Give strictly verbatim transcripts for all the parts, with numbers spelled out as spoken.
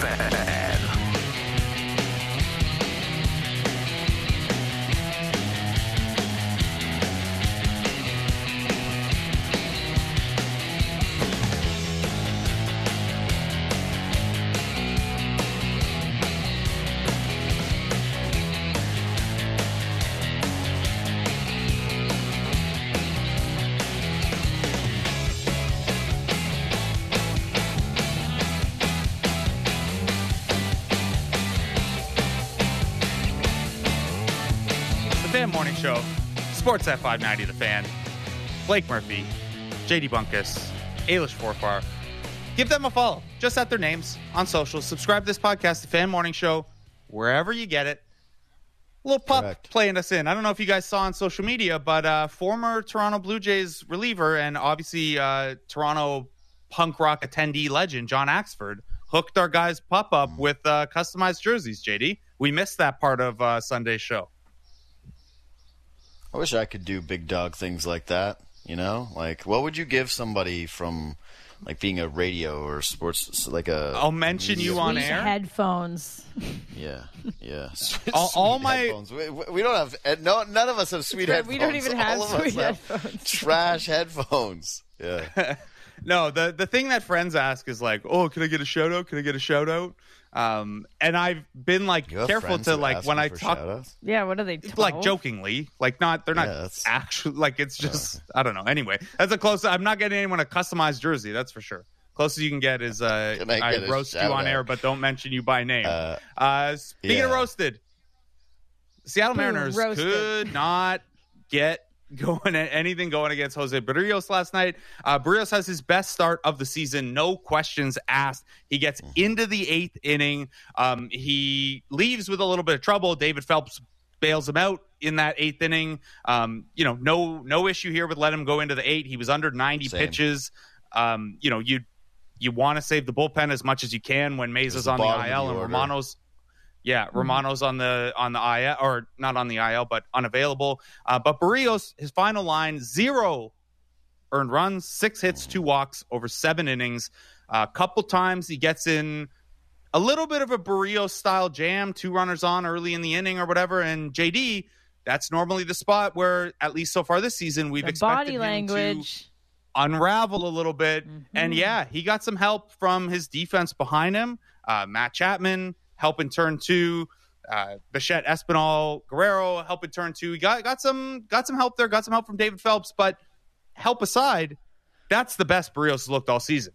Fan. Fan Morning Show, Sportsnet five ninety The Fan, Blake Murphy, J D Bunkus, Ailish Forfar. Give them a follow. Just at their names on social. Subscribe to this podcast, The Fan Morning Show, wherever you get it. Little pup Correct. playing us in. I don't know if you guys saw on social media, but uh, former Toronto Blue Jays reliever and obviously uh, Toronto punk rock attendee legend John Axford hooked our guys' pup up Mm. with uh, customized jerseys, J D. We missed that part of uh, Sunday's show. I wish I could do big dog things like that, you know? Like, what would you give somebody from, like, being a radio or sports, like a... I'll mention you on Sweet air. headphones. Yeah, yeah. All- Sweet all my- headphones. We, we don't have... eh, No, none of us have sweet right, headphones. we don't even have All of us sweet have headphones. trash headphones. Yeah. No, the the thing that friends ask is like, oh, can I get a shout out? Can I get a shout out? Um, and I've been like You have careful friends to who like ask when you I for talk, shout-outs? Yeah, what are they? like twelve? jokingly, like not they're not Yeah, that's- actually like it's just I don't know. Anyway, that's a close. I'm not getting anyone a customized jersey. That's for sure. Closest you can get is uh, Can I I, get a roast you shout on out? air, but don't mention you by name. Uh, Uh, speaking of yeah. roasted, Seattle Boom, Mariners roasted. could not get going anything going against Jose Barrios last night. Uh, Barrios has his best start of the season, no questions asked. He gets into the eighth inning. Um, he leaves with a little bit of trouble. David Phelps bails him out in that eighth inning. Um, you know, no no issue here with letting him go into the eight. He was under ninety Same. pitches. Um, you know, you you want to save the bullpen as much as you can when Mesa's the on the bottom of I L the and order. Romano's yeah, Romano's on the on the I L, or not on the I L, but unavailable. Uh, but Barrios, his final line: zero earned runs, six hits, two walks over seven innings. A uh, couple times he gets in a little bit of a Barrios style jam, two runners on early in the inning or whatever. And J D, that's normally the spot where, at least so far this season, we've The expected body him language. to unravel a little bit. And yeah, he got some help from his defense behind him. Uh, Matt Chapman helping turn two. Uh, Bichette, Espinal, Guerrero helping turn two. He got got some got some help there. Got some help from David Phelps. But help aside, that's the best Barrios has looked all season.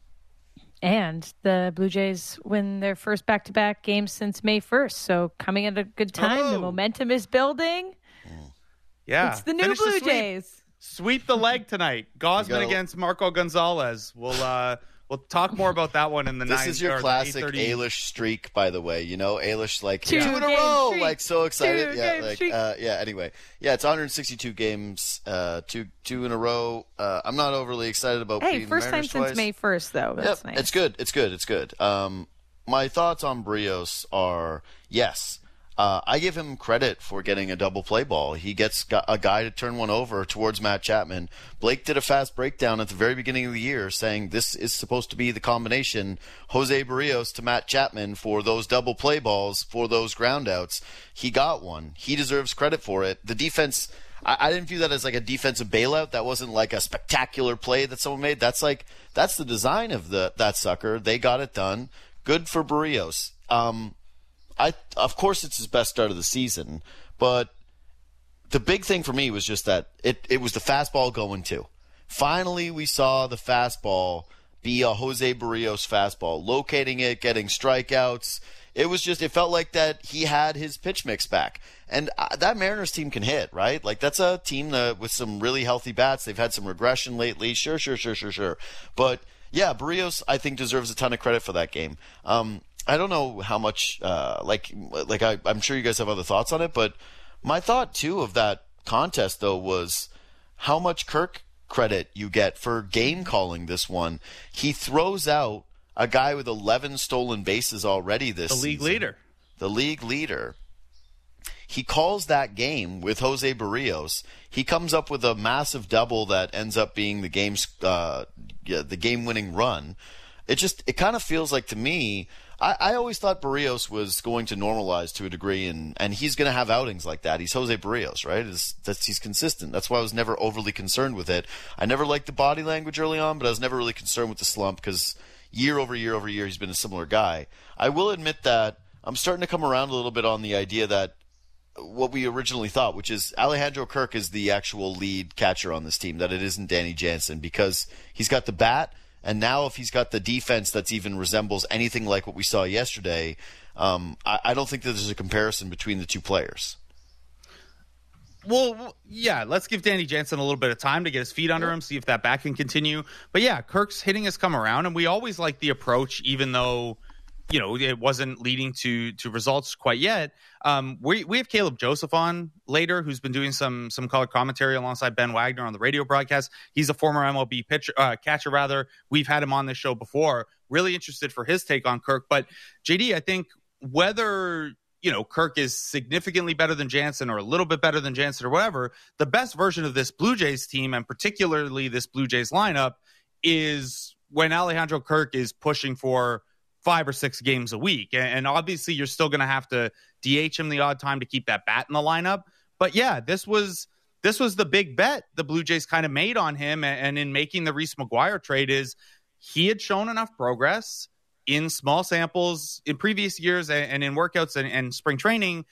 And the Blue Jays win their first back-to-back games since May first. So coming at a good time. Oh. The momentum is building. Yeah, It's the new Finish the Blue sweep. Jays. Sweep the leg tonight. Gosman gotta- against Marco Gonzalez. We'll uh, we'll talk more about that one in the This nine. is your or the classic eight thirty. Ailish streak, by the way. You know, Ailish like Two two, in a game row, streak. like so excited. Two yeah, game like streak. uh, yeah. Anyway, yeah, it's one hundred sixty-two games, uh, two two in a row. Uh, I'm not overly excited about. Hey, beating first the time Mariners since twice. May first, though. That's Yep, nice. it's good. It's good. It's good. Um, my thoughts on Barrios are yes. Uh, I give him credit for getting a double play ball. He gets gu- a guy to turn one over towards Matt Chapman. Blake did a fast breakdown at the very beginning of the year saying this is supposed to be the combination Jose Barrios to Matt Chapman for those double play balls, for those ground outs. He got one. He deserves credit for it. The defense, I, I didn't view that as like a defensive bailout. That wasn't like a spectacular play that someone made. That's like, that's the design of the that sucker. They got it done. Good for Barrios. Um, I of course it's his best start of the season, but the big thing for me was just that it, it was the fastball going to. Finally, we saw the fastball be a Jose Barrios fastball, locating it, getting strikeouts. It was just, it felt like that he had his pitch mix back. And uh, that Mariners team can hit, right? Like, that's a team that, with some really healthy bats. They've had some regression lately. Sure, sure, sure, sure, sure. But, yeah, Barrios, I think, deserves a ton of credit for that game. Um, I don't know how much, uh, like, like I, I'm sure you guys have other thoughts on it, but my thought, too, of that contest, though, was how much Kirk credit you get for game calling this one. He throws out a guy with eleven stolen bases already this The league season. leader. The league leader. He calls that game with Jose Barrios. He comes up with a massive double that ends up being the game's uh, yeah, the game-winning run. it just it kind of feels like to me. I, I always thought Barrios was going to normalize to a degree, and, and he's going to have outings like that. He's Jose Barrios, right? It's, that's, he's consistent. That's why I was never overly concerned with it. I never liked the body language early on, but I was never really concerned with the slump because year over year over year he's been a similar guy. I will admit that I'm starting to come around a little bit on the idea that what we originally thought, which is Alejandro Kirk is the actual lead catcher on this team, that it isn't Danny Jansen, because he's got the bat. And now if he's got the defense that's even resembles anything like what we saw yesterday, um, I, I don't think that there's a comparison between the two players. Well, yeah, let's give Danny Jansen a little bit of time to get his feet under him, see if that bat can continue. But yeah, Kirk's hitting has come around, and we always like the approach, even though, you know, it wasn't leading to to results quite yet. Um, we we have Caleb Joseph on later, who's been doing some some color commentary alongside Ben Wagner on the radio broadcast. He's a former M L B pitcher, uh, catcher, rather. We've had him on this show before. Really interested for his take on Kirk. But J D, I think whether, you know, Kirk is significantly better than Jansen or a little bit better than Jansen or whatever, the best version of this Blue Jays team, and particularly this Blue Jays lineup, is when Alejandro Kirk is pushing for five or six games a week. And obviously you're still going to have to D H him the odd time to keep that bat in the lineup. But yeah, this was this was the big bet the Blue Jays kind of made on him. And in making the Reese McGuire trade, is he had shown enough progress in small samples in previous years and in workouts and, and spring training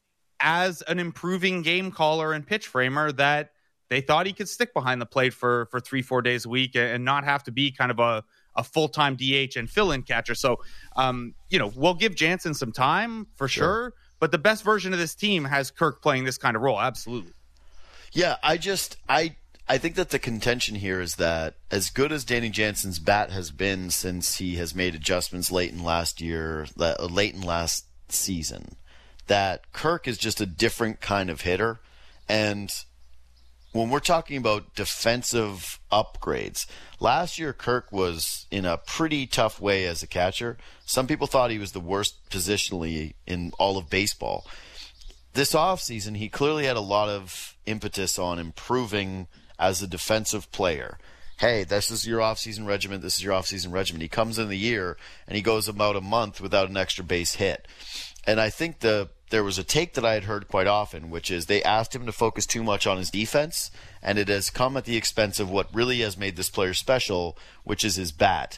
as an improving game caller and pitch framer that they thought he could stick behind the plate for, for three, four days a week and not have to be kind of a a full-time D H and fill-in catcher. So, um, you know, we'll give Jansen some time for sure. sure, but the best version of this team has Kirk playing this kind of role. Absolutely. Yeah, I just, I, I think that the contention here is that as good as Danny Jansen's bat has been since he has made adjustments late in last year, late in last season, that Kirk is just a different kind of hitter. And when we're talking about defensive upgrades, last year Kirk was in a pretty tough way as a catcher. Some people thought he was the worst positionally in all of baseball. This offseason, he clearly had a lot of impetus on improving as a defensive player. Hey, this is your offseason regimen, this is your offseason regimen. He comes in the year and he goes about a month without an extra base hit. And I think the there was a take that I had heard quite often, which is they asked him to focus too much on his defense, and it has come at the expense of what really has made this player special, which is his bat.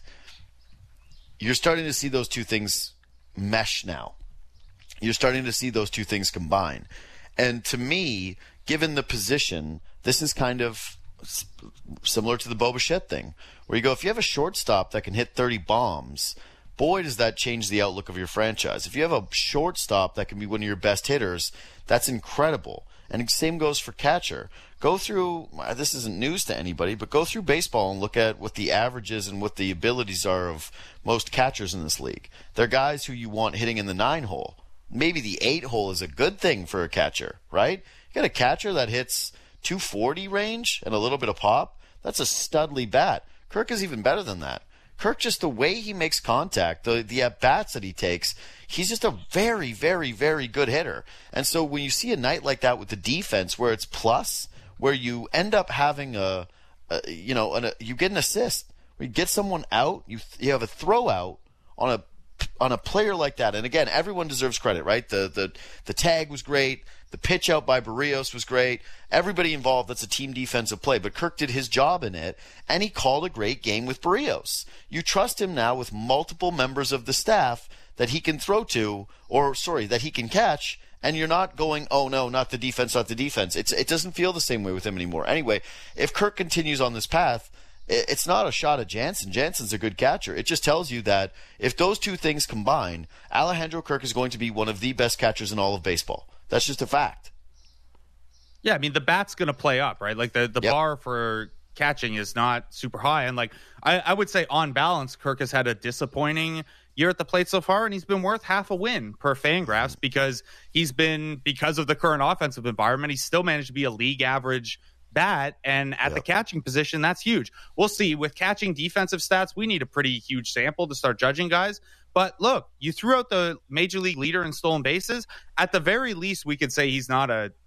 You're starting to see those two things mesh now. You're starting to see those two things combine. And to me, given the position, this is kind of similar to the Bo Bichette thing, where you go, if you have a shortstop that can hit thirty bombs, boy, does that change the outlook of your franchise. If you have a shortstop that can be one of your best hitters, that's incredible. And same goes for catcher. Go through, this isn't news to anybody, but go through baseball and look at what the averages and what the abilities are of most catchers in this league. They're guys who you want hitting in the nine hole. Maybe the eight hole is a good thing for a catcher, right? You got a catcher that hits two forty range and a little bit of pop. That's a studly bat. Kirk is even better than that. Kirk, just the way he makes contact, the the at-bats that he takes, he's just a very, very, very good hitter. And so when you see a night like that with the defense where it's plus, where you end up having a, a you know, an, a, you get an assist, where you get someone out, you you have a throw out on a on a player like that. And again, everyone deserves credit, right? The the the tag was great. The pitch out by Barrios was great. Everybody involved, that's a team defensive play. But Kirk did his job in it, and he called a great game with Barrios. You trust him now with multiple members of the staff that he can throw to, or, sorry, that he can catch, and you're not going, oh, no, not the defense, not the defense. It's, it doesn't feel the same way with him anymore. Anyway, if Kirk continues on this path, it's not a shot at Jansen. Jansen's a good catcher. It just tells you that if those two things combine, Alejandro Kirk is going to be one of the best catchers in all of baseball. That's just a fact. Yeah, I mean, the bat's going to play up, right? Like, the, the yep. bar for catching is not super high. And, like, I, I would say on balance, Kirk has had a disappointing year at the plate so far, and he's been worth half a win per Fangraphs because he's been, because of the current offensive environment, he's still managed to be a league average bat, and at yep. the catching position, that's huge. We'll see. With catching defensive stats, we need a pretty huge sample to start judging guys. But look, you threw out the major league leader in stolen bases. At the very least, we could say he's not a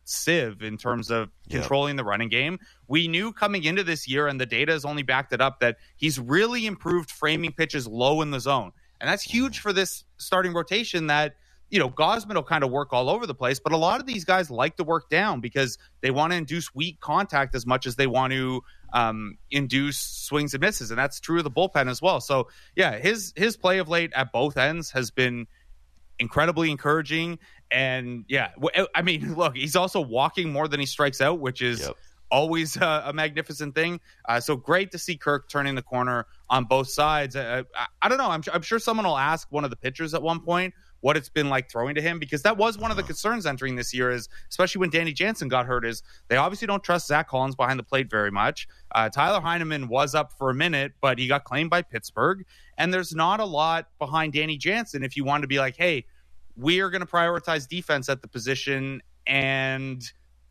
sieve in terms of controlling yep. the running game. We knew coming into this year, and the data has only backed it up, that he's really improved framing pitches low in the zone. And that's huge for this starting rotation that, you know, Gausman will kind of work all over the place, but a lot of these guys like to work down because they want to induce weak contact as much as they want to um, induce swings and misses. And that's true of the bullpen as well. So, yeah, his his play of late at both ends has been incredibly encouraging. And, yeah, I mean, look, he's also walking more than he strikes out, which is yep. always a, a magnificent thing. Uh, so great to see Kirk turning the corner on both sides. Uh, I, I don't know. I'm, I'm sure someone will ask one of the pitchers at one point what it's been like throwing to him, because that was one of the concerns entering this year, is especially when Danny Jansen got hurt, is they obviously don't trust Zach Collins behind the plate very much. Uh, Tyler Heineman was up for a minute, but he got claimed by Pittsburgh, and there's not a lot behind Danny Jansen if you want to be like, hey, we are going to prioritize defense at the position and,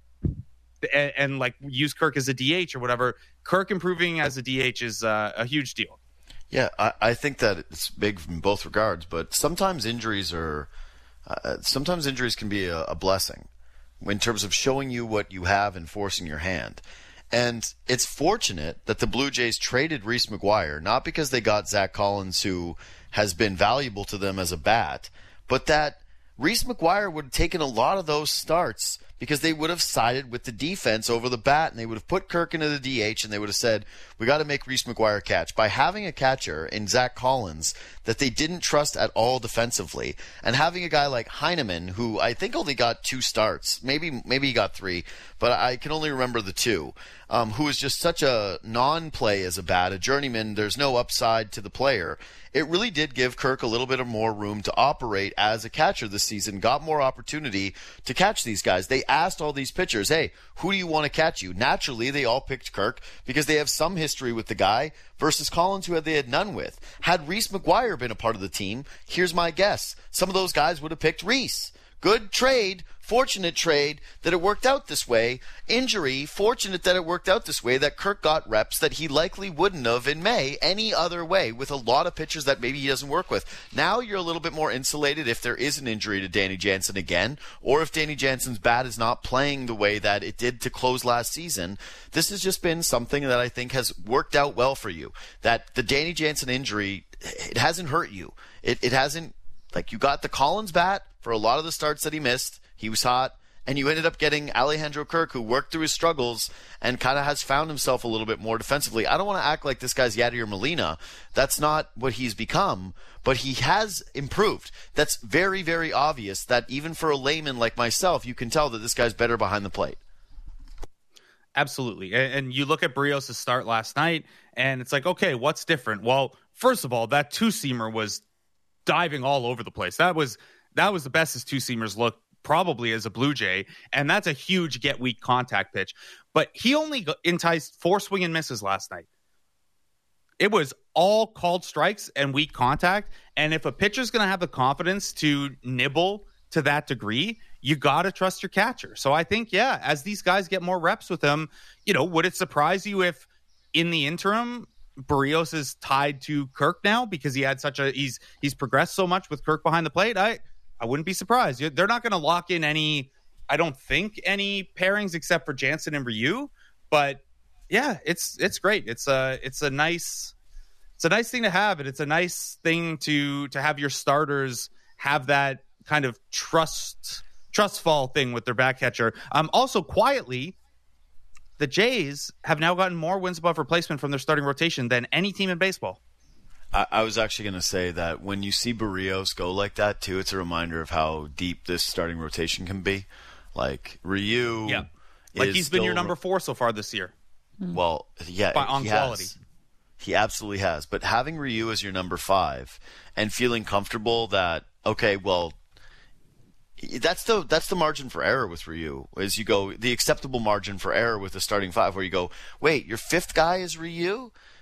and and like use Kirk as a D H or whatever. Kirk improving as a D H is uh, a huge deal. Yeah, I, I think that it's big in both regards, but sometimes injuries are uh, sometimes injuries can be a, a blessing in terms of showing you what you have and forcing your hand. And it's fortunate that the Blue Jays traded Reese McGuire, not because they got Zach Collins, who has been valuable to them as a bat, but that Reese McGuire would have taken a lot of those starts because they would have sided with the defense over the bat, and they would have put Kirk into the D H, and they would have said, we got to make Reese McGuire catch. By having a catcher in Zach Collins that they didn't trust at all defensively, and having a guy like Heineman, who I think only got two starts, maybe maybe he got three, but I can only remember the two, um, who is just such a non-play as a bat, a journeyman, there's no upside to the player. It really did give Kirk a little bit of more room to operate as a catcher this season, got more opportunity to catch these guys. They asked all these pitchers, hey, who do you want to catch you? Naturally, they all picked Kirk because they have some history with the guy versus Collins, who they had none with. Had Reese McGuire been a part of the team, here's my guess. Some of those guys would have picked Reese. Good trade, fortunate trade that it worked out this way. Injury, fortunate that it worked out this way, that Kirk got reps that he likely wouldn't have in May any other way with a lot of pitchers that maybe he doesn't work with. Now you're a little bit more insulated if there is an injury to Danny Jansen again, or if Danny Jansen's bat is not playing the way that it did to close last season. This has just been something that I think has worked out well for you. That the Danny Jansen injury, it hasn't hurt you. It, it hasn't, like, you got the Collins bat for a lot of the starts that he missed. He was hot. And you ended up getting Alejandro Kirk, who worked through his struggles and kind of has found himself a little bit more defensively. I don't want to act like this guy's Yadier Molina. That's not what he's become, but he has improved. That's very, very obvious that even for a layman like myself, you can tell that this guy's better behind the plate. Absolutely. And you look at Berrios' start last night, and it's like, okay, what's different? Well, first of all, that two-seamer was diving all over the place. That was that was the best his two-seamers looked probably as a Blue Jay, and that's a huge get weak contact pitch. But he only enticed four swing and misses last night. It was all called strikes and weak contact, and if a pitcher's going to have the confidence to nibble to that degree, you got to trust your catcher. So I think, yeah, as these guys get more reps with him, you know, would it surprise you if in the interim Berrios is tied to Kirk now because he had such a he's he's progressed so much with Kirk behind the plate? I I wouldn't be surprised. They're not going to lock in any, I don't think, any pairings except for Jansen and Ryu. But yeah, it's it's great. It's a it's a nice it's a nice thing to have, and it's a nice thing to to have your starters have that kind of trust trust fall thing with their back catcher. Um, also, quietly, the Jays have now gotten more wins above replacement from their starting rotation than any team in baseball. I, I was actually going to say that when you see Berrios go like that, too, it's a reminder of how deep this starting rotation can be. Like, Ryu... Yeah. Like, he's been your number four so far this year. Well, yeah, By, on he quality. has. He absolutely has. But having Ryu as your number five and feeling comfortable that, okay, well, that's the that's the margin for error with Ryu, is you go, the acceptable margin for error with the starting five, where you go, wait, your fifth guy is Ryu?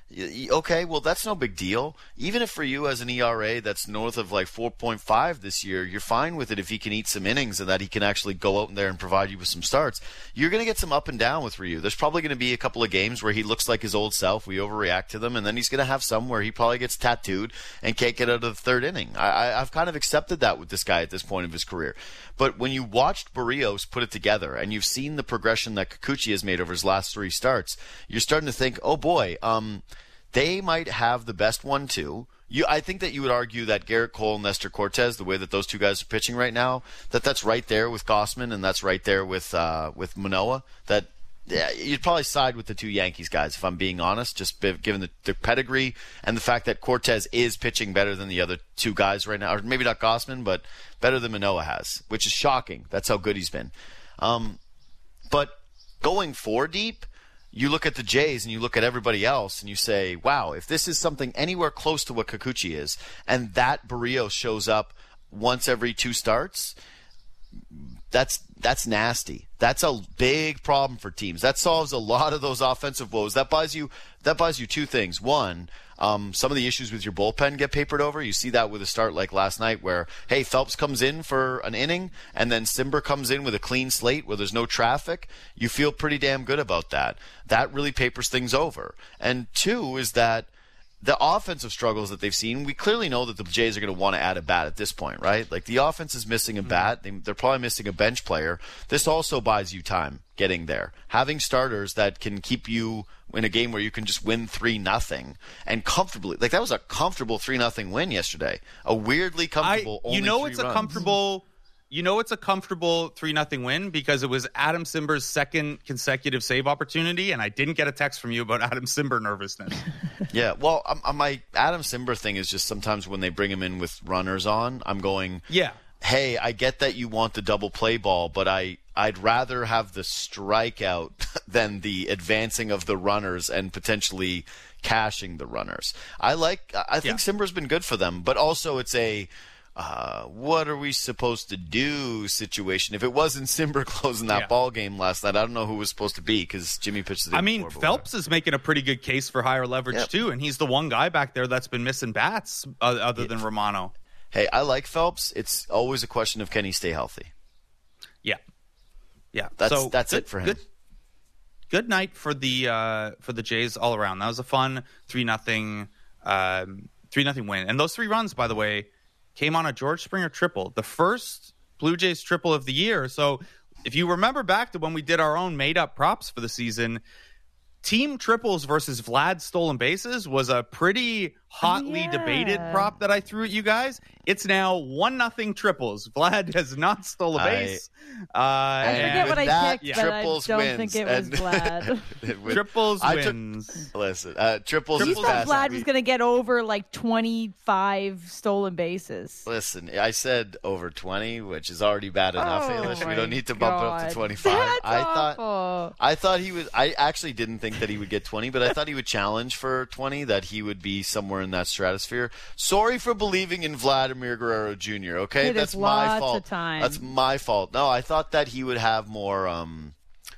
Okay, well, that's no big deal. Even if for you as an E R A that's north of like four point five this year, you're fine with it if he can eat some innings and that he can actually go out in there and provide you with some starts. You're going to get some up and down with Ryu. There's probably going to be a couple of games where he looks like his old self. We overreact to them. And then he's going to have some where he probably gets tattooed and can't get out of the third inning. I, I, I've kind of accepted that with this guy at this point of his career. But when you watched Barrios put it together and you've seen the progression that Kikuchi has made over his last three starts, you're starting to think, oh boy, um, they might have the best one too. You, I think that you would argue that Garrett Cole and Nestor Cortez, the way that those two guys are pitching right now, that that's right there with Gausman and that's right there with uh, with Manoah. That yeah, you'd probably side with the two Yankees guys if I'm being honest, just given the, the pedigree and the fact that Cortez is pitching better than the other two guys right now, or maybe not Gausman, but better than Manoah has, which is shocking. That's how good he's been. Um, but going four deep, you look at the Jays and you look at everybody else and you say, wow, if this is something anywhere close to what Kikuchi is, and that Barrios shows up once every two starts, that's that's nasty. That's a big problem for teams. That solves a lot of those offensive woes. That buys you that buys you two things. One, um, some of the issues with your bullpen get papered over. You see that with a start like last night where, hey, Phelps comes in for an inning and then Simber comes in with a clean slate where there's no traffic. You feel pretty damn good about that. That really papers things over. And two is that the offensive struggles that they've seen, we clearly know that the Jays are going to want to add a bat at this point, right? Like the offense is missing a bat. They, they're probably missing a bench player. This also buys you time getting there. Having starters that can keep you in a game where you can just win three nothing and comfortably. Like that was a comfortable three nothing win yesterday. A weirdly comfortable I, only You know three it's runs. a comfortable You know it's a comfortable three nothing win because it was Adam Simber's second consecutive save opportunity, and I didn't get a text from you about Adam Simber nervousness. Yeah, well, um, um, my Adam Simber thing is just sometimes when they bring him in with runners on, I'm going, yeah, hey, I get that you want the double play ball, but I, I'd rather have the strikeout than the advancing of the runners and potentially cashing the runners. I like, I think yeah. Simber's been good for them, but also it's a, uh, what are we supposed to do situation. If it wasn't Simber closing that yeah. ball game last night, I don't know who it was supposed to be because Jimmy pitched the day I mean, before, Phelps is making a pretty good case for higher leverage yep. too, and he's the one guy back there that's been missing bats uh, other yeah. than Romano. Hey, I like Phelps. It's always a question of can he stay healthy. Yeah, yeah. That's so that's good, it for him. Good, good night for the uh, for the Jays all around. That was a fun three nothing um, three nothing win, and those three runs, by the way, came on a George Springer triple, the first Blue Jays triple of the year. So if you remember back to when we did our own made up props for the season, team triples versus Vlad stolen bases was a pretty hotly yeah. debated prop that I threw at you guys. It's now one nothing triples. Vlad has not stole a base. I, uh, I forget what I that, picked, but I don't wins. think it was And Vlad. with, triples I wins. Took, listen, uh, triples You is thought fast. Vlad was going to get over like twenty-five stolen bases. Listen, I said over twenty, which is already bad enough. Oh Ailish. We my don't need to bump it up God. to twenty-five. That's I thought awful. I thought he was I actually didn't think that he would get twenty, but I thought he would challenge for twenty, that he would be somewhere in that stratosphere. Sorry for believing in Vladimir Guerrero Junior, okay? It That's is my lots fault. of time. That's my fault. No, I thought that he would have more um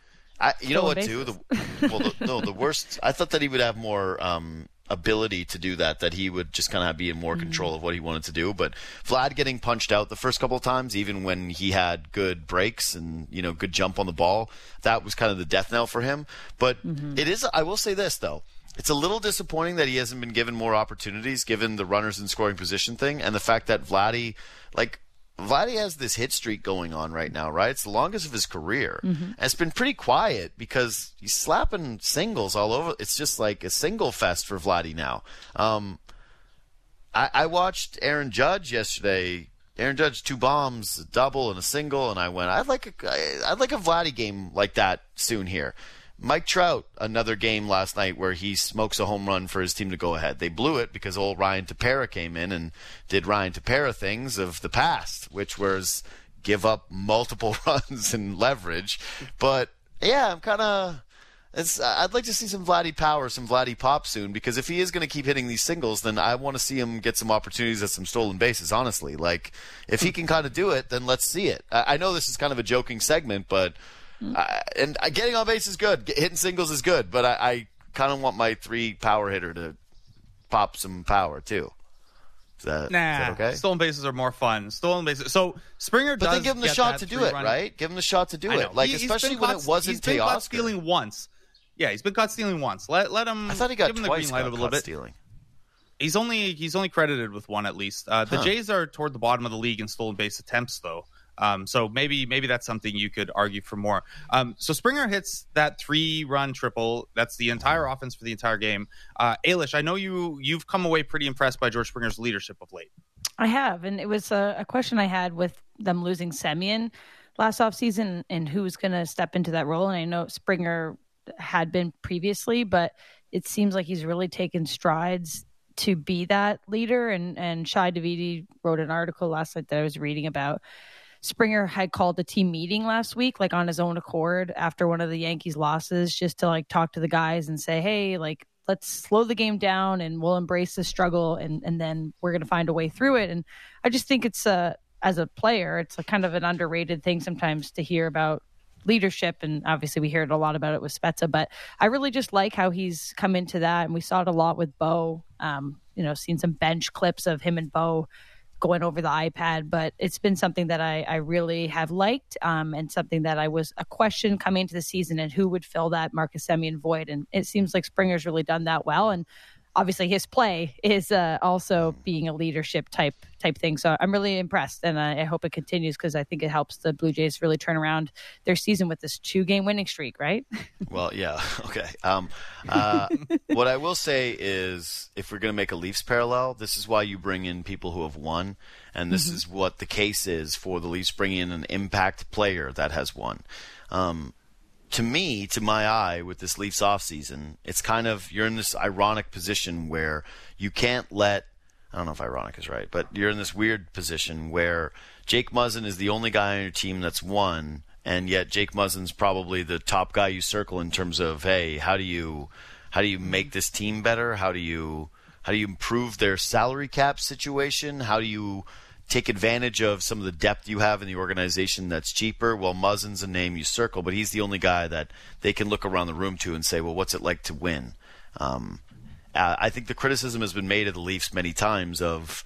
I, you know what, too? The, well, the, no, the worst. I thought that he would have more um, ability to do that. That he would just kind of be in more mm-hmm. control of what he wanted to do. But Vlad getting punched out the first couple of times, even when he had good breaks and you know good jump on the ball, that was kind of the death knell for him. But mm-hmm. it is. I will say this though. It's a little disappointing that he hasn't been given more opportunities, given the runners in scoring position thing, and the fact that Vladdy, like. Vladdy has this hit streak going on right now, right? It's the longest of his career. Mm-hmm. And it's been pretty quiet because he's slapping singles all over. It's just like a single fest for Vladdy now. Um, I, I watched Aaron Judge yesterday. Aaron Judge, two bombs, a double and a single, and I went, I'd like a, I'd like a Vladdy game like that soon here. Mike Trout, another game last night where he smokes a home run for his team to go ahead. They blew it because old Ryan Tepera came in and did Ryan Tepera things of the past, which was give up multiple runs and leverage. But, yeah, I'm kind of – I'd like to see some Vladdy power, some Vladdy pop soon, because if he is going to keep hitting these singles, then I want to see him get some opportunities at some stolen bases, honestly. Like, if he can kind of do it, then let's see it. I, I know this is kind of a joking segment, but – Uh, and uh, getting on base is good. Hitting singles is good, but I, I kind of want my three power hitter to pop some power too. Is that, nah, is that okay? Stolen bases are more fun. Stolen bases. So Springer but does then give him the get shot that to do it, run. right? Give him the shot to do I know. it. Like, He- he's especially been when caught- it wasn't He's been caught Teoscar. stealing once. Yeah, he's been caught stealing once. Let let him. I thought he got give him the twice green light got a little caught bit. stealing. He's only he's only credited with one at least. Uh, the Huh. Jays are toward the bottom of the league in stolen base attempts, though. Um, so maybe maybe that's something you could argue for more. Um, so Springer hits that three-run triple. That's the entire offense for the entire game. Uh, Ailish, I know you you've come away pretty impressed by George Springer's leadership of late. I have, and it was a, a question I had with them losing Semien last offseason and who was going to step into that role. And I know Springer had been previously, but it seems like he's really taken strides to be that leader. And, and Shai Davidi wrote an article last night that I was reading about. Springer had called a team meeting last week, like on his own accord after one of the Yankees losses, just to like talk to the guys and say, hey, like, let's slow the game down and we'll embrace the struggle. And, and then we're going to find a way through it. And I just think it's a, as a player, it's a kind of an underrated thing sometimes to hear about leadership. And obviously we heard a lot about it with Spezza, but I really just like how he's come into that. And we saw it a lot with Bo, um, you know, seen some bench clips of him and Bo going over the iPad, but it's been something that I, I really have liked, um, and something that I was a question coming into the season and who would fill that Marcus Semien void. And it seems like Springer's really done that well. And obviously his play is uh, also being a leadership type type thing. So I'm really impressed, and I, I hope it continues because I think it helps the Blue Jays really turn around their season with this two-game winning streak, right? Well, yeah, okay. Um, uh, what I will say is, if we're going to make a Leafs parallel, this is why you bring in people who have won, and this mm-hmm. is what the case is for the Leafs bringing in an impact player that has won. Um, to me, to my eye, with this Leafs offseason, it's kind of, you're in this ironic position where you can't let, I don't know if ironic is right, but you're in this weird position where Jake Muzzin is the only guy on your team that's won, and yet Jake Muzzin's probably the top guy you circle in terms of, hey, how do you how do you make this team better? How do you how do you improve their salary cap situation? How do you take advantage of some of the depth you have in the organization that's cheaper? Well, Muzzin's a name you circle, but he's the only guy that they can look around the room to and say, well, what's it like to win? Um, uh, I think the criticism has been made of the Leafs many times of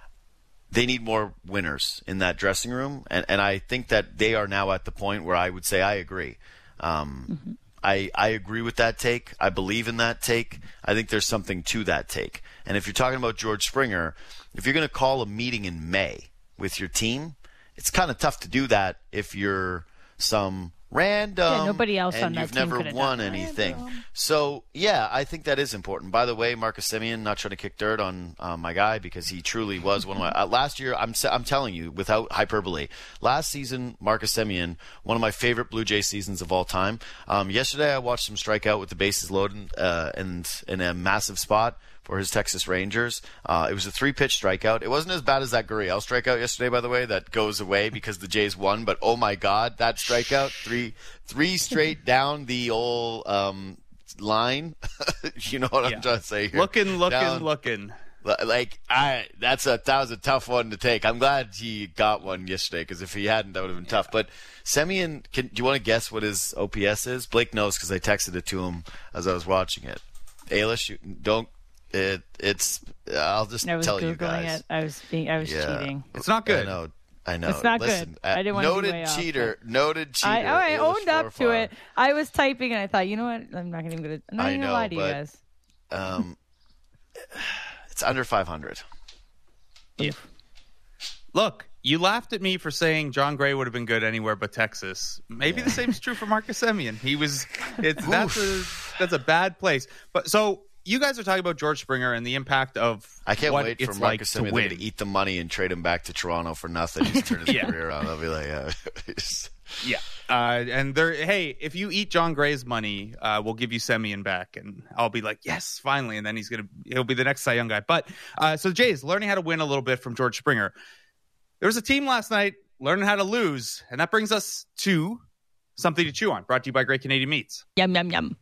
they need more winners in that dressing room, and, and I think that they are now at the point where I would say I agree. Um, mm-hmm. I, I agree with that take. I believe in that take. I think there's something to that take. And if you're talking about George Springer, if you're going to call a meeting in May with your team, it's kind of tough to do that if you're some random yeah, nobody else and on that you've team never won done anything. random. So, yeah, I think that is important. By the way, Marcus Semien, not trying to kick dirt on uh, my guy because he truly was one of my uh, – last year, I'm I'm telling you, without hyperbole, last season, Marcus Semien, one of my favorite Blue Jay seasons of all time. Um, yesterday, I watched him strike out with the bases loaded uh, and in a massive spot for his Texas Rangers. Uh, it was a three-pitch strikeout. It wasn't as bad as that Gurriel strikeout yesterday, by the way, that goes away because the Jays won. But, oh, my God, that strikeout, three three straight down the old um, line. You know what yeah. I'm trying to say here? Looking, looking, down, looking. Like, I that's a, that was a tough one to take. I'm glad he got one yesterday because if he hadn't, that would have been yeah. tough. But Semien, can, do you want to guess what his O P S is? Blake knows because I texted it to him as I was watching it. Ailish, you, don't. It it's I'll just I was tell Googling you guys. It. I was being I was yeah. cheating. It's not good. I know. I know. It's not Listen, good. I didn't want noted to be way cheater. off, noted cheater. I, oh, I Ailish owned up Forfar. to it. I was typing and I thought, you know what? I'm not even gonna. I'm not I even know, gonna lie to but, you guys. Um, it's under five hundred. Yeah. Look, you laughed at me for saying John Gray would have been good anywhere but Texas. Maybe yeah. the same is true for Marcus Semien. He was. It's that's a that's a bad place. But so. You guys are talking about George Springer and the impact of I can't what wait it's for Marcus like Semien to win. to eat the money and trade him back to Toronto for nothing. Just turn his yeah. career around. I'll be like, yeah. yeah. Uh, and they're, hey, if you eat John Gray's money, uh, we'll give you Semien back. And I'll be like, yes, finally. And then he's going to, he'll be the next Cy Young guy. But uh, so Jays learning how to win a little bit from George Springer. There was a team last night learning how to lose. And that brings us to something to chew on, brought to you by Great Canadian Meats. Yum, yum, yum.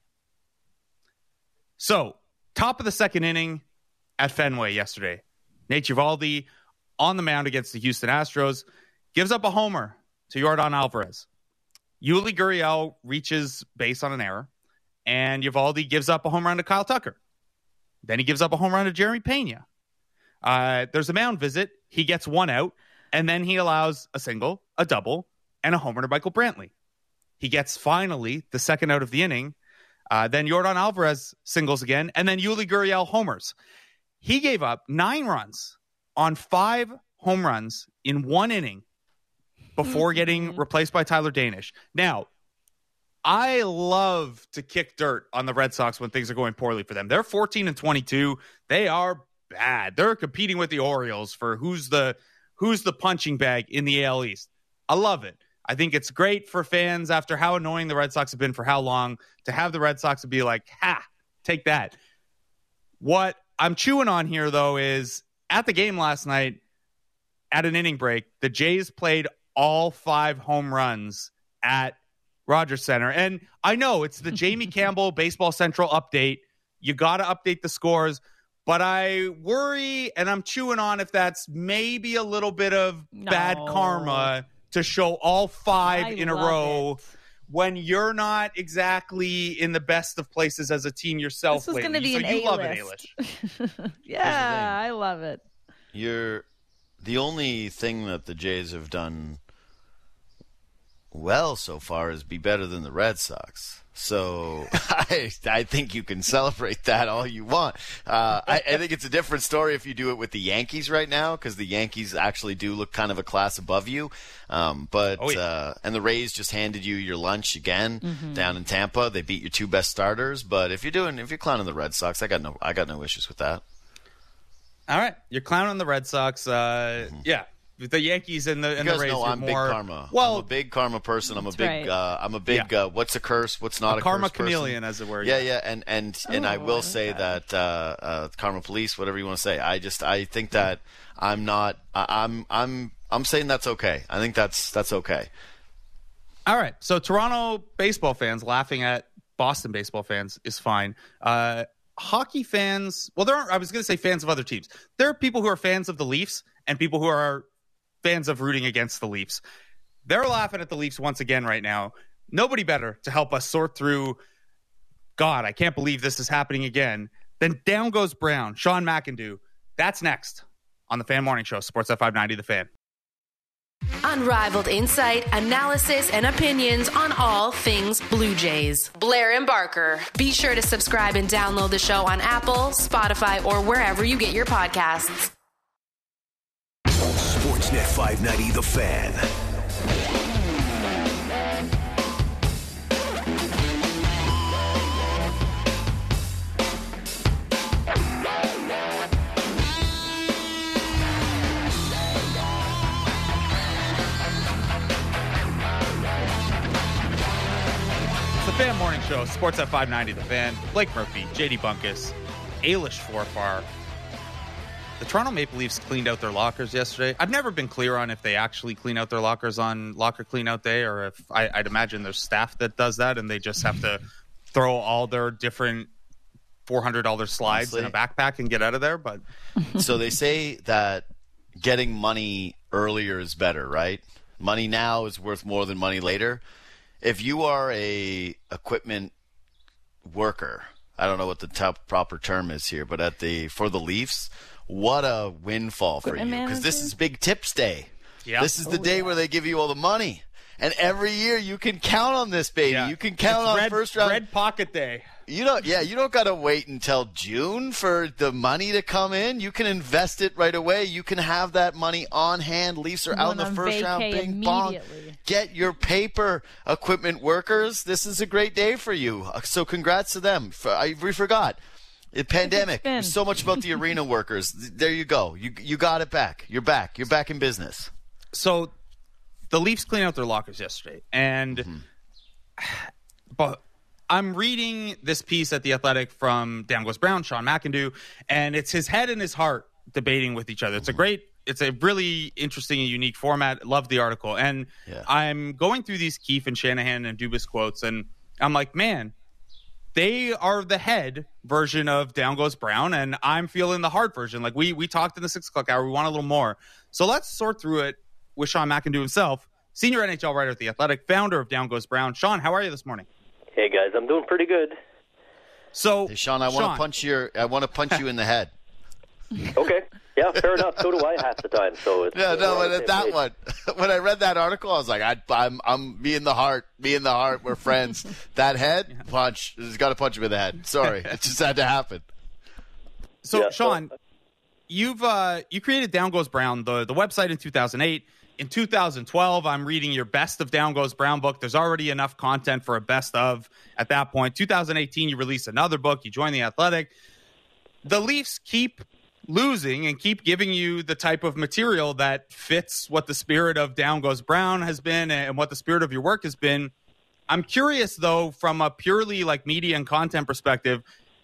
So, top of the second inning at Fenway yesterday. Nate Eovaldi on the mound against the Houston Astros gives up a homer to Yordan Alvarez. Yuli Gurriel reaches base on an error, and Eovaldi gives up a home run to Kyle Tucker. Then he gives up a home run to Jeremy Pena. Uh, there's a mound visit. He gets one out, and then he allows a single, a double, and a homer to Michael Brantley. He gets finally the second out of the inning. Uh, then Yordan Alvarez singles again, and then Yuli Gurriel homers. He gave up nine runs on five home runs in one inning before getting replaced by Tyler Danish. Now, I love to kick dirt on the Red Sox when things are going poorly for them. They're fourteen and twenty-two. They are bad. They're competing with the Orioles for who's the who's the punching bag in the A L East. I love it. I think it's great for fans after how annoying the Red Sox have been for how long to have the Red Sox be like, ha, take that. What I'm chewing on here, though, is at the game last night, at an inning break, the Jays played all five home runs at Rogers Center. And I know it's the Jamie Campbell Baseball Central update. You got to update the scores. But I worry, and I'm chewing on if that's maybe a little bit of No. bad karma to show all five I in a love row it. when you're not exactly in the best of places as a team yourself. This is going to lately. be So an you love it, A-list. Yeah, I love it. You're the only thing that the Jays have done well so far is be better than the Red Sox. So I I think you can celebrate that all you want. Uh, I, I think it's a different story if you do it with the Yankees right now, because the Yankees actually do look kind of a class above you. Um, but Oh, yeah. uh, and the Rays just handed you your lunch again Mm-hmm. down in Tampa. They beat your two best starters. But if you're doing if you're clowning the Red Sox, I got no I got no issues with that. All right, you're clowning the Red Sox. Uh, Mm-hmm. Yeah, the Yankees and the and You guys the Rays know are I'm more. big karma. Well, I'm a big karma person. I'm a That's big. right. Uh, I'm a big. Yeah. Uh, what's a curse? What's not a, a karma curse person? chameleon, as it were. Yeah, yeah, and and and I Oh, I will like say that. that uh, uh, karma police, whatever you want to say. I just I think that I'm not. I, I'm I'm I'm saying that's okay. I think that's that's okay. All right. So Toronto baseball fans laughing at Boston baseball fans is fine. Uh, hockey fans, well, there are, I was going to say fans of other teams. There are people who are fans of the Leafs and people who are fans of rooting against the Leafs. They're laughing at the Leafs once again right now. Nobody better to help us sort through, God, I can't believe this is happening again. Then down goes Brown, Sean McIndoe. That's next on the Fan Morning Show, Sportsnet five ninety The Fan. Unrivaled insight, analysis, and opinions on all things Blue Jays. Blair and Barker. Be sure to subscribe and download the show on Apple, Spotify, or wherever you get your podcasts. Sportsnet five ninety The Fan. The Fan Morning Show, Sportsnet five ninety The Fan. Blake Murphy, J D Bunkus, Ailish Forfar. The Toronto Maple Leafs cleaned out their lockers yesterday. I've never been clear on if they actually clean out their lockers on locker cleanout day, or if I, I'd imagine there's staff that does that and they just have to throw all their different four hundred dollars slides Honestly. in a backpack and get out of there. But So they say that getting money earlier is better, right? Money now is worth more than money later. If you are a equipment worker, I don't know what the top proper term is here, but at the for the Leafs, what a windfall for you, Equipment because this manager? is Big Tips Day. Yeah. This is the day where they give you all the money, and every year you can count on this, baby. yeah, You can count it's on red, first round. red pocket day. You don't, yeah, you don't got to wait until June for the money to come in. You can invest it right away. You can have that money on hand. Leafs are out in Going the on first round. vacay Bing bong. immediately. Get your paper, equipment workers. This is a great day for you. Uh, So congrats to them. For, I, we forgot. The pandemic. been. So much about the arena workers. There you go. You you got it back. You're back. You're back in business. So the Leafs cleaned out their lockers yesterday, and Mm-hmm. but I'm reading this piece at The Athletic from Down Goes Brown, Sean McIndoe, and it's his head and his heart debating with each other. It's a great, it's a really interesting and unique format. Love the article. And Yeah. I'm going through these Keefe and Shanahan and Dubas quotes, and I'm like, man, they are the head version of Down Goes Brown, and I'm feeling the heart version. Like we we talked in the six o'clock hour, we want a little more. So let's sort through it with Sean McIndoe himself, senior N H L writer at The Athletic, founder of Down Goes Brown. Sean, how are you this morning? Hey guys, I'm doing pretty good. So, hey, Sean, I want to punch your. I want to punch you in the head. Okay. Yeah, fair enough. So do I half the time. So it's, yeah, no, but that page. one, when I read that article, I was like, I, I'm, I'm me in the heart, me in the heart. We're friends. That head punch, has got to punch him in the head. Sorry, it just had to happen. So, yeah, Sean, so, you've uh, you created Down Goes Brown, the the website in two thousand eight. In two thousand twelve, I'm reading your Best of Down Goes Brown book. There's already enough content for a best of at that point. two thousand eighteen, you released another book. You joined The Athletic. The Leafs keep losing and keep giving you the type of material that fits what the spirit of Down Goes Brown has been and what the spirit of your work has been. I'm curious, though, from a purely like media and content perspective,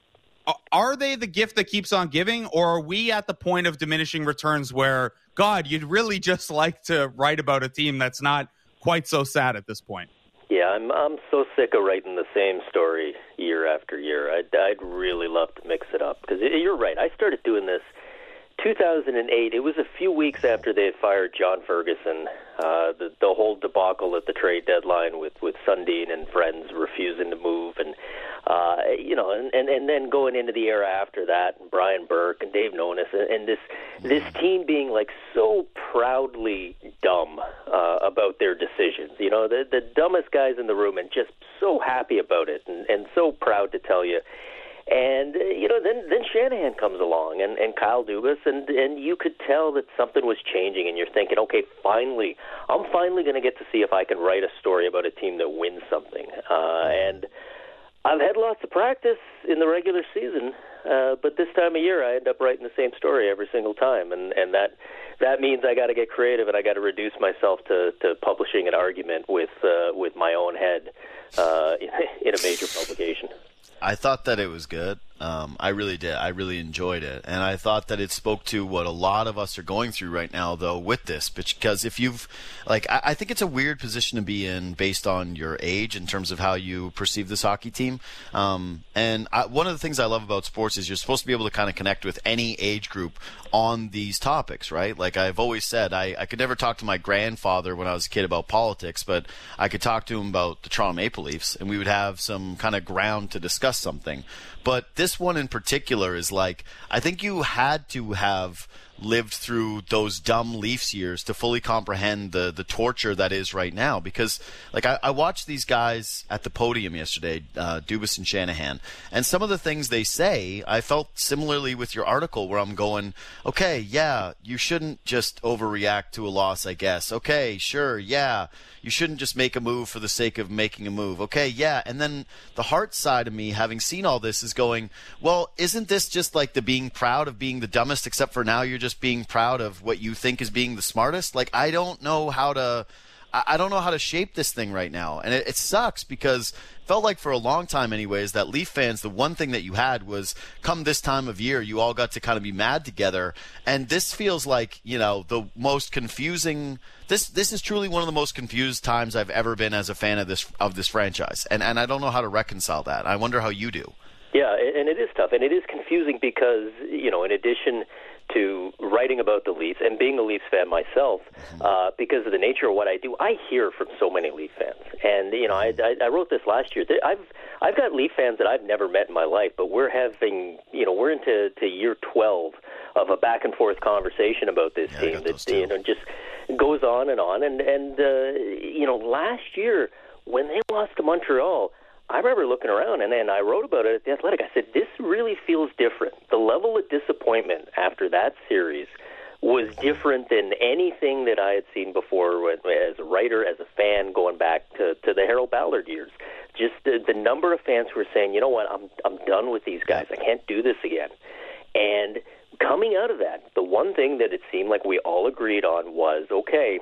are they the gift that keeps on giving, or are we at the point of diminishing returns where, God, you'd really just like to write about a team that's not quite so sad at this point? Yeah, I'm I'm so sick of writing the same story year after year. I'd, I'd really love to mix it up, because you're right. I started doing this two thousand eight. It was a few weeks after they had fired John Ferguson. Uh, the, the whole debacle at the trade deadline with, with Sundin and friends refusing to move, and uh, you know, and, and, and then going into the era after that, and Brian Burke and Dave Nonis, and, and this this team being like so proudly dumb uh, about their decisions. You know, the the dumbest guys in the room, and just so happy about it, and, and so proud to tell you. And, uh, you know, then then Shanahan comes along, and, and Kyle Dubas, and, and you could tell that something was changing, and you're thinking, okay, finally, I'm finally going to get to see if I can write a story about a team that wins something. Uh, and I've had lots of practice in the regular season, uh, but this time of year I end up writing the same story every single time, and, and that that means I got to get creative, and I got to reduce myself to, to publishing an argument with, uh, with my own head uh, in a major publication. I thought that it was good. Um, I really did. I really enjoyed it. And I thought that it spoke to what a lot of us are going through right now, though, with this. Because if you've, like, I, I think it's a weird position to be in based on your age in terms of how you perceive this hockey team. Um, and I, one of the things I love about sports is you're supposed to be able to kind of connect with any age group on these topics, right? Like I've always said, I, I could never talk to my grandfather when I was a kid about politics, but I could talk to him about the Toronto Maple Leafs, and we would have some kind of ground to discuss something. But this one in particular is like, I think you had to have lived through those dumb Leafs years to fully comprehend the the torture that is right now. Because, like, I, I watched these guys at the podium yesterday, uh, Dubas and Shanahan, and some of the things they say, I felt similarly with your article where I'm going, okay, yeah, you shouldn't just overreact to a loss, I guess. Okay, sure, yeah, you shouldn't just make a move for the sake of making a move. Okay, yeah, and then the heart side of me, having seen all this, is going, well, isn't this just like the being proud of being the dumbest, except for now you're just just being proud of what you think is being the smartest? Like, I don't know how to I don't know how to shape this thing right now. And it, it sucks because it felt like for a long time anyways that Leaf fans, the one thing that you had was come this time of year, you all got to kind of be mad together. And this feels like, you know, the most confusing this this is truly one of the most confused times I've ever been as a fan of this of this franchise. And and I don't know how to reconcile that. I wonder how you do. Yeah, and it is tough. And it is confusing because, you know, in addition to writing about the Leafs and being a Leafs fan myself, uh, because of the nature of what I do, I hear from so many Leaf fans. And, you know, I, I, I wrote this last year. I've I've got Leaf fans that I've never met in my life, but we're having, you know, we're into to year twelve of a back-and-forth conversation about this yeah, team that, you know, just goes on and on. And, and uh, you know, last year when they lost to Montreal, I remember looking around, and then I wrote about it at The Athletic. I said, this really feels different. The level of disappointment after that series was different than anything that I had seen before as a writer, as a fan, going back to, to the Harold Ballard years. Just the, the number of fans who were saying, you know what, I'm I'm done with these guys. I can't do this again. And coming out of that, the one thing that it seemed like we all agreed on was, okay,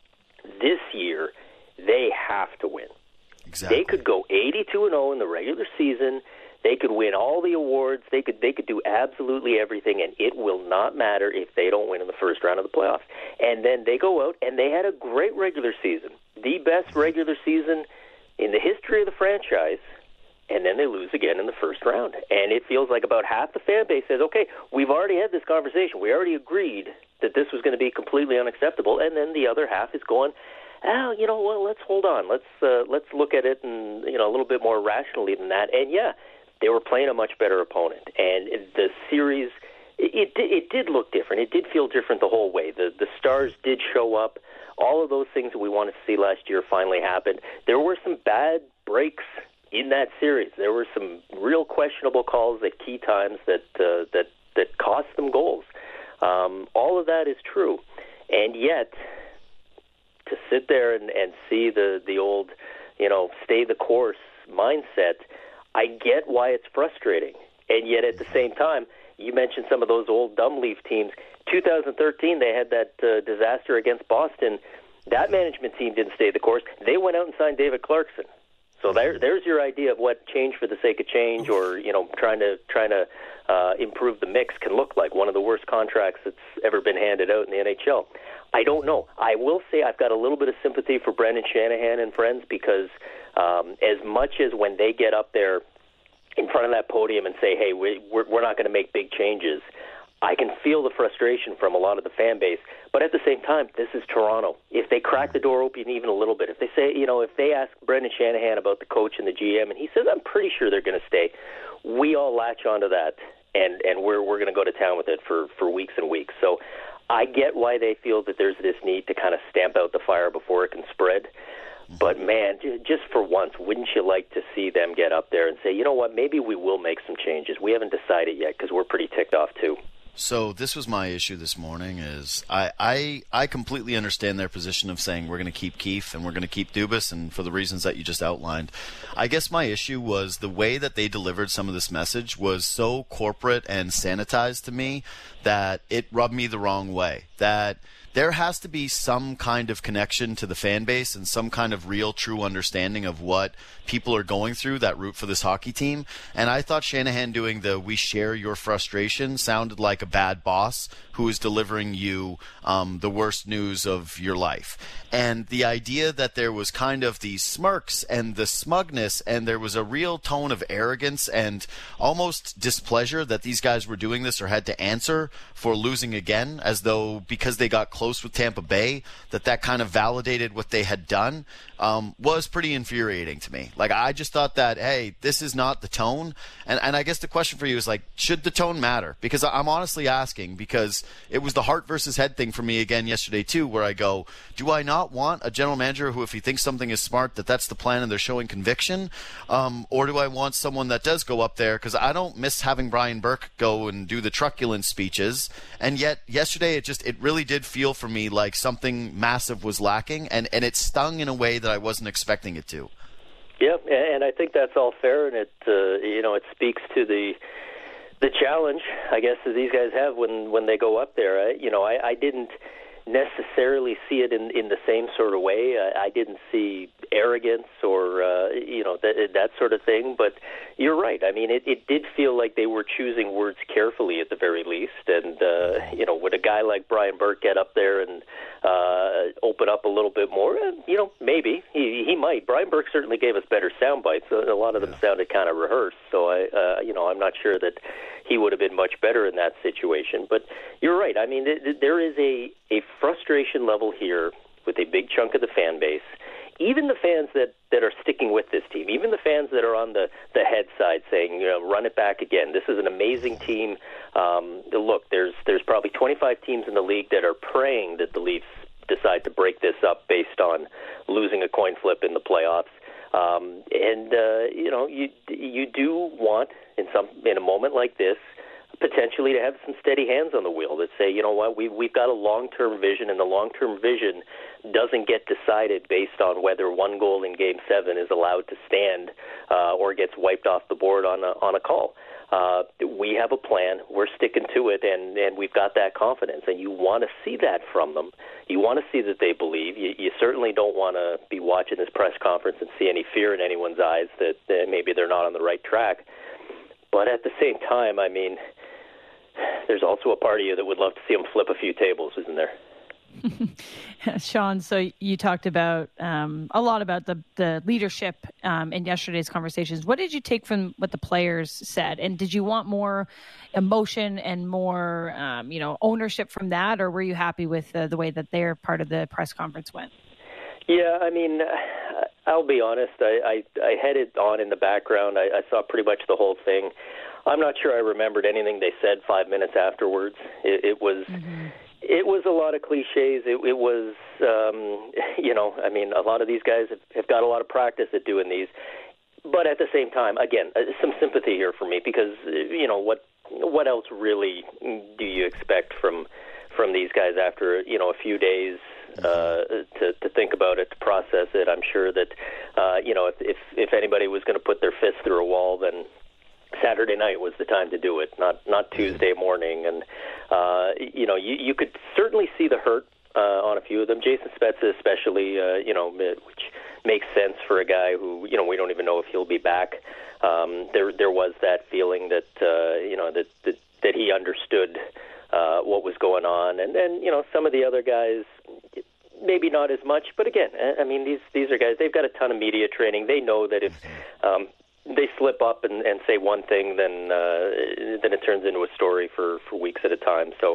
this year they have to win. Exactly. They could go eighty-two and oh in the regular season. They could win all the awards. They could they could do absolutely everything, and it will not matter if they don't win in the first round of the playoffs. And then they go out, and they had a great regular season, the best regular season in the history of the franchise, and then they lose again in the first round. And it feels like about half the fan base says, okay, we've already had this conversation. We already agreed that this was going to be completely unacceptable, and then the other half is going, oh, you know, well, let's hold on. Let's uh, let's look at it and, you know, a little bit more rationally than that. And, yeah, they were playing a much better opponent. And the series, it, it, it did look different. It did feel different the whole way. The, the Stars did show up. All of those things that we wanted to see last year finally happened. There were some bad breaks in that series. There were some real questionable calls at key times that uh, that that cost them goals. Um, all of that is true, and yet to sit there and, and see the the old, you know, stay the course mindset, I get why it's frustrating, and yet at the same time, you mentioned some of those old dumb leaf teams. two thousand thirteen, they had that uh, disaster against Boston. That management team didn't stay the course. They went out and signed David Clarkson. So there, there's your idea of what change for the sake of change, or you know, trying to trying to uh, improve the mix can look like. One of the worst contracts that's ever been handed out in the N H L. I don't know. I will say I've got a little bit of sympathy for Brendan Shanahan and friends, because um, as much as when they get up there in front of that podium and say, "Hey, we, we're, we're not going to make big changes," I can feel the frustration from a lot of the fan base. But at the same time, this is Toronto. If they crack the door open even a little bit, if they say, you know, if they ask Brendan Shanahan about the coach and the G M, and he says, "I'm pretty sure they're going to stay," we all latch onto that, and, and we're we're going to go to town with it for, for weeks and weeks. So I get why they feel that there's this need to kind of stamp out the fire before it can spread. But, man, just for once, wouldn't you like to see them get up there and say, you know what, maybe we will make some changes. We haven't decided yet, because we're pretty ticked off too. So this was my issue this morning is I, I, I completely understand their position of saying we're going to keep Keefe and we're going to keep Dubas, and for the reasons that you just outlined. I guess my issue was the way that they delivered some of this message was so corporate and sanitized to me that it rubbed me the wrong way. That there has to be some kind of connection to the fan base and some kind of real, true understanding of what people are going through that root for this hockey team. And I thought Shanahan doing the "we share your frustration" sounded like a bad boss who is delivering you um, the worst news of your life. And the idea that there was kind of the smirks and the smugness, and there was a real tone of arrogance and almost displeasure that these guys were doing this or had to answer for losing again, as though because they got close with Tampa Bay, that that kind of validated what they had done, um, was pretty infuriating to me. Like, I just thought that, hey, this is not the tone. And, and I guess the question for you is, like, should the tone matter? Because I'm honestly asking, because it was the heart versus head thing for me again yesterday too, where I go, do I not want a general manager who, if he thinks something is smart, that that's the plan and they're showing conviction? Um, or do I want someone that does go up there? Because I don't miss having Brian Burke go and do the truculent speeches. And yet yesterday it just, it really did feel for me like something massive was lacking, and, and it stung in a way that I wasn't expecting it to. Yeah, and I think that's all fair, and it uh, you know, it speaks to the the challenge, I guess, that these guys have when, when they go up there. I, you know, I, I didn't necessarily see it in, in the same sort of way. I, I didn't see arrogance or, uh, you know, that, that sort of thing. But you're right. I mean, it, it did feel like they were choosing words carefully at the very least. And, uh, you know, would a guy like Brian Burke get up there and uh, open up a little bit more? Uh, you know, maybe. He, he might. Brian Burke certainly gave us better sound bites. A lot of them sounded kind of rehearsed. So, I, uh, you know, I'm not sure that he would have been much better in that situation. But you're right. I mean, th- th- there is a, a frustration level here with a big chunk of the fan base. Even the fans that, that are sticking with this team, even the fans that are on the, the head side saying, you know, run it back again. This is an amazing team. Um, look, there's there's probably twenty-five teams in the league that are praying that the Leafs decide to break this up based on losing a coin flip in the playoffs. Um, and, uh, you know, you you do want, in some in a moment like this, potentially to have some steady hands on the wheel that say, you know what, we, we've got a long-term vision, and the long-term vision doesn't get decided based on whether one goal in Game seven is allowed to stand uh, or gets wiped off the board on a, on a call. Uh, we have a plan. We're sticking to it, and, and we've got that confidence, and you want to see that from them. You want to see that they believe. You, you certainly don't want to be watching this press conference and see any fear in anyone's eyes that, that maybe they're not on the right track. But at the same time, I mean, there's also a part of you that would love to see them flip a few tables, isn't there? Sean, so you talked about um, a lot about the, the leadership um, in yesterday's conversations. What did you take from what the players said? And did you want more emotion and more um, you know, ownership from that, or were you happy with uh, the way that their part of the press conference went? Yeah, I mean, I'll be honest. I, I, I had it on in the background. I, I saw pretty much the whole thing. I'm not sure I remembered anything they said five minutes afterwards. It, it was... Mm-hmm. It was a lot of cliches. It, it was, um, you know, I mean, a lot of these guys have, have got a lot of practice at doing these. But at the same time, again, some sympathy here for me because, you know, what what else really do you expect from from these guys after, you know, a few days uh, to, to think about it, to process it? I'm sure that, uh, you know, if, if, if anybody was going to put their fist through a wall, then Saturday night was the time to do it, not not Tuesday morning. And, uh, you know, you, you could certainly see the hurt uh, on a few of them. Jason Spezza especially, uh, you know, which makes sense for a guy who, you know, we don't even know if he'll be back. Um, there there was that feeling that, uh, you know, that, that, that he understood uh, what was going on. And then, you know, some of the other guys, maybe not as much. But again, I mean, these, these are guys, they've got a ton of media training. They know that if... Um, they slip up and, and say one thing, then uh, then it turns into a story for, for weeks at a time. So,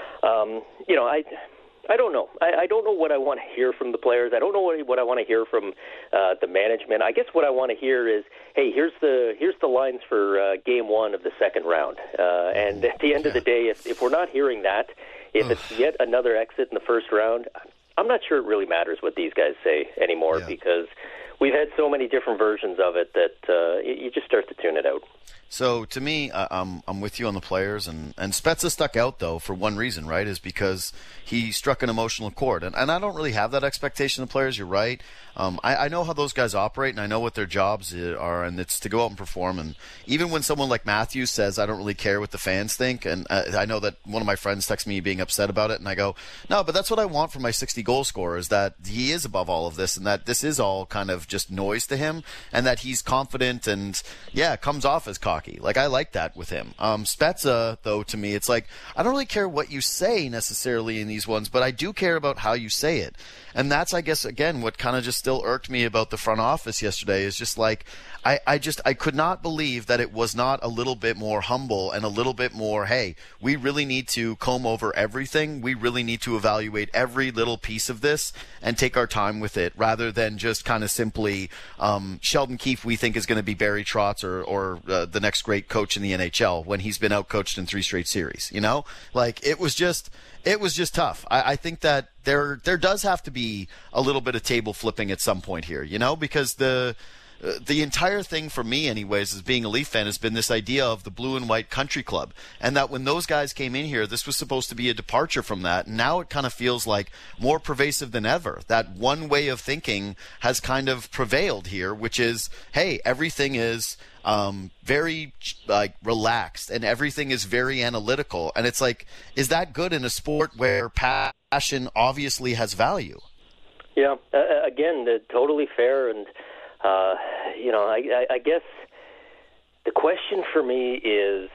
um, you know, I I don't know. I, I don't know what I want to hear from the players. I don't know what, what I want to hear from uh, the management. I guess what I want to hear is, hey, here's the here's the lines for uh, game one of the second round. Uh, and at the end of the day, if, if we're not hearing that, if Ugh. it's yet another exit in the first round, I'm not sure it really matters what these guys say anymore yeah. because we've had so many different versions of it that uh, you just start to tune it out. So to me, uh, I'm I'm with you on the players, and, and Spezza stuck out though for one reason, right? Is because he struck an emotional chord, and and I don't really have that expectation of players. You're right. Um, I, I know how those guys operate, and I know what their jobs are, and it's to go out and perform. And even when someone like Matthews says, "I don't really care what the fans think," and uh, I know that one of my friends texts me being upset about it, and I go, "No, but that's what I want from my sixty goal scorer: is that he is above all of this, and that this is all kind of just noise to him, and that he's confident and yeah, comes off as cocky." Like, I like that with him. Um, Spezza, though, to me, it's like, I don't really care what you say necessarily in these ones, but I do care about how you say it. And that's, I guess, again, what kind of just still irked me about the front office yesterday is just like, I, I just, I could not believe that it was not a little bit more humble and a little bit more, hey, we really need to comb over everything. We really need to evaluate every little piece of this and take our time with it rather than just kind of simply um, Sheldon Keefe we think is going to be Barry Trotz or, or uh, the next great coach in the N H L when he's been outcoached in three straight series, you know? Like, it was just... It was just tough. I, I think that there there does have to be a little bit of table flipping at some point here, you know, because the uh, the entire thing for me, anyways, as being a Leaf fan, has been this idea of the blue and white country club, and that when those guys came in here, this was supposed to be a departure from that. And now it kind of feels like more pervasive than ever. That one way of thinking has kind of prevailed here, which is, hey, everything is um, very like relaxed and everything is very analytical. And it's like, is that good in a sport where passion obviously has value? Yeah, uh, again, uh, totally fair. And, uh, you know, I, I, I guess the question for me is,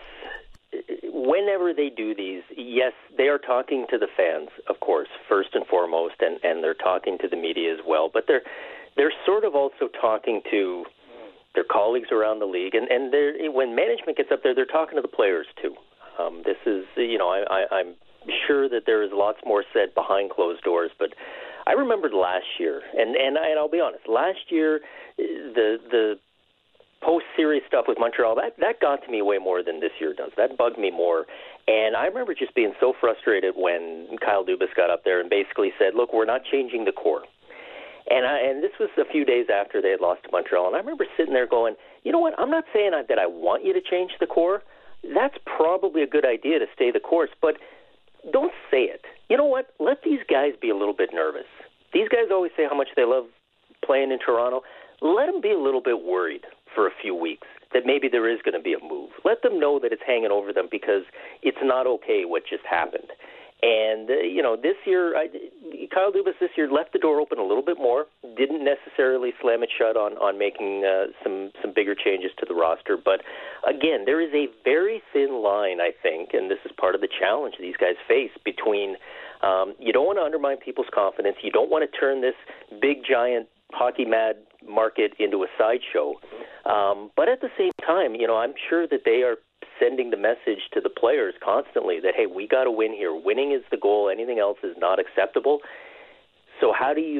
whenever they do these, yes, they are talking to the fans, of course, first and foremost, and, and they're talking to the media as well. But they're they're sort of also talking to their colleagues around the league, and and they're, when management gets up there, they're talking to the players too. Um, this is, you know, I, I, I'm sure that there is lots more said behind closed doors, but I remembered last year, and and, I, and I'll be honest, last year the the post-series stuff with Montreal, that, that got to me way more than this year does. That bugged me more. And I remember just being so frustrated when Kyle Dubas got up there and basically said, look, we're not changing the core. And I, and this was a few days after they had lost to Montreal. And I remember sitting there going, you know what, I'm not saying that I want you to change the core. That's probably a good idea to stay the course, but don't say it. You know what, let these guys be a little bit nervous. These guys always say how much they love playing in Toronto. Let them be a little bit worried for a few weeks that maybe there is going to be a move. Let them know that it's hanging over them because it's not okay what just happened. And, uh, you know, this year, I, Kyle Dubas this year left the door open a little bit more, didn't necessarily slam it shut on, on making uh, some, some bigger changes to the roster. But, again, there is a very thin line, I think, and this is part of the challenge these guys face between um, you don't want to undermine people's confidence, you don't want to turn this big, giant, hockey-mad market into a sideshow. Um, but at the same time, you know, I'm sure that they are sending the message to the players constantly that, hey, we got to win here. Winning is the goal. Anything else is not acceptable. So how do you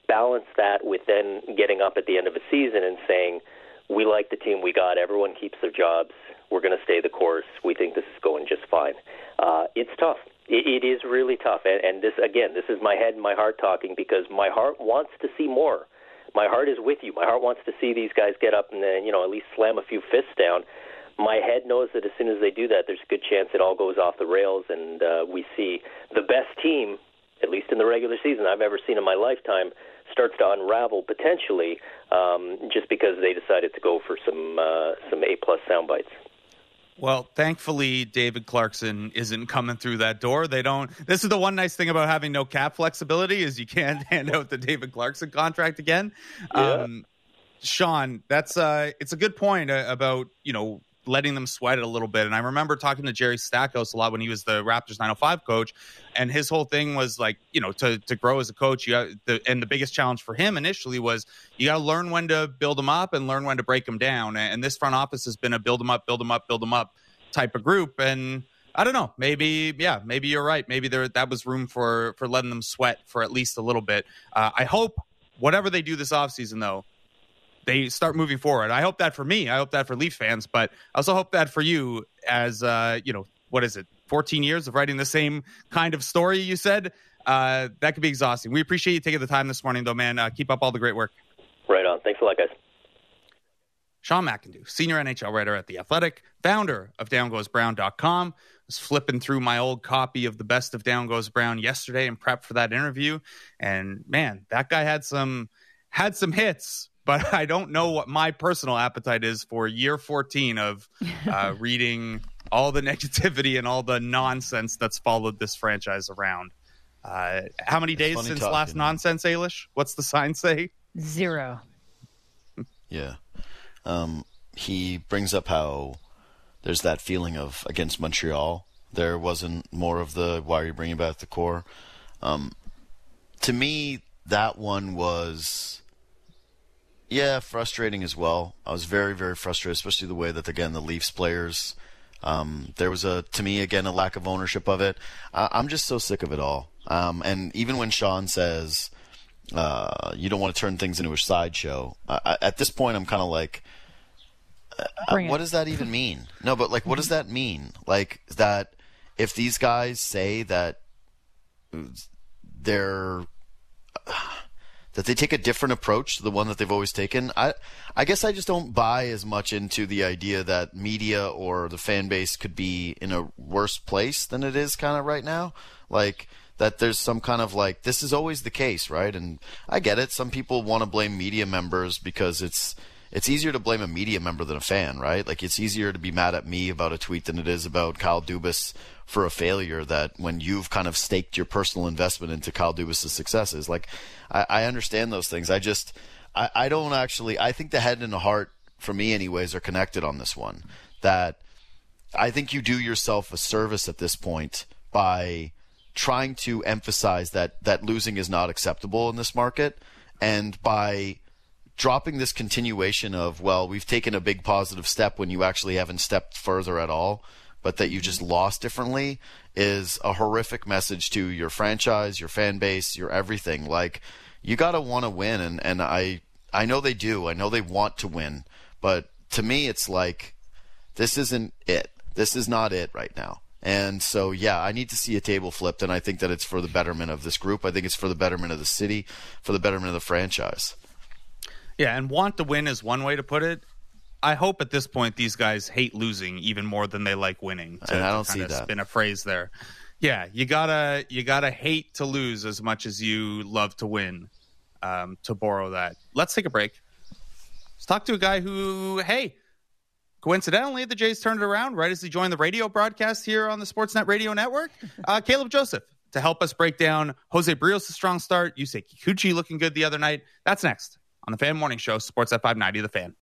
balance that with then getting up at the end of a season and saying, we like the team we got, everyone keeps their jobs, we're going to stay the course, we think this is going just fine. Uh, it's tough. It, it is really tough. And, and this, again, this is my head and my heart talking, because my heart wants to see more. My heart is with you. My heart wants to see these guys get up and then, you know, at least slam a few fists down. My head knows that as soon as they do that, there's a good chance it all goes off the rails, and uh, we see the best team, at least in the regular season, I've ever seen in my lifetime, starts to unravel potentially um, just because they decided to go for some uh, some A-plus sound bites. Well, thankfully, David Clarkson isn't coming through that door. They don't. This is the one nice thing about having no cap flexibility, is you can't hand out the David Clarkson contract again. Yeah. Um, Sean, that's uh, it's a good point about, you know, letting them sweat it a little bit. And I remember talking to Jerry Stackhouse a lot when he was the Raptors nine oh five coach, and his whole thing was like, you know, to to grow as a coach, you got the, and the biggest challenge for him initially was you got to learn when to build them up and learn when to break them down. And this front office has been a build them up, build them up, build them up type of group. And I don't know, maybe, yeah, maybe you're right. Maybe there that was room for for letting them sweat for at least a little bit. Uh, I hope whatever they do this offseason, though, they start moving forward. I hope that for me. I hope that for Leafs fans, but I also hope that for you as, uh, you know, what is it, fourteen years of writing the same kind of story you said? Uh, that could be exhausting. We appreciate you taking the time this morning, though, man. Uh, keep up all the great work. Right on. Thanks a lot, guys. Sean McIndoe, senior N H L writer at The Athletic, founder of down goes brown dot com. I was flipping through my old copy of the Best of Down Goes Brown yesterday and prepped for that interview. And, man, that guy had some had some hits. But I don't know what my personal appetite is for year fourteen of uh, reading all the negativity and all the nonsense that's followed this franchise around. Uh, how many it's days since talking, last man. nonsense, Ailish? What's the sign say? Zero. Yeah. Um, he brings up how there's that feeling of against Montreal. There wasn't more of the, why are you bringing back the core? Um, to me, that one was... Yeah, frustrating as well. I was very, very frustrated, especially the way that, again, the Leafs players, um, there was, a to me, again, a lack of ownership of it. I, I'm just so sick of it all. Um, and even when Sean says uh, you don't want to turn things into a sideshow, I, at this point I'm kind of like, uh, what does that even mean? No, but, like, what does that mean? Like, that if these guys say that they're... Uh, that they take a different approach to the one that they've always taken. I I guess I just don't buy as much into the idea that media or the fan base could be in a worse place than it is kind of right now. Like, that there's some kind of like, this is always the case, right? And I get it. Some people want to blame media members because it's it's easier to blame a media member than a fan, right? Like, it's easier to be mad at me about a tweet than it is about Kyle Dubas for a failure, that when you've kind of staked your personal investment into Kyle Dubas' successes. Like, I, I understand those things. I just, I, I don't actually, I think the head and the heart, for me anyways, are connected on this one. That I think you do yourself a service at this point by trying to emphasize that, that losing is not acceptable in this market, and by dropping this continuation of, well, we've taken a big positive step when you actually haven't stepped further at all, but that you just lost differently, is a horrific message to your franchise, your fan base, your everything. Like, you got to want to win, and, and I I know they do. I know they want to win. But to me, it's like, this isn't it. This is not it right now. And so, yeah, I need to see a table flipped, and I think that it's for the betterment of this group. I think it's for the betterment of the city, for the betterment of the franchise. Yeah, and want to win is one way to put it. I hope at this point these guys hate losing even more than they like winning. To, and I don't to see kind of that. Spin a phrase there. Yeah, you gotta you gotta hate to lose as much as you love to win. Um, to borrow that, let's take a break. Let's talk to a guy who, hey, coincidentally, the Jays turned it around right as he joined the radio broadcast here on the Sportsnet Radio Network. Uh, Caleb Joseph, to help us break down Jose Barrios' strong start, Yusei Kikuchi looking good the other night. That's next on the Fan Morning Show, Sportsnet five ninety, The Fan.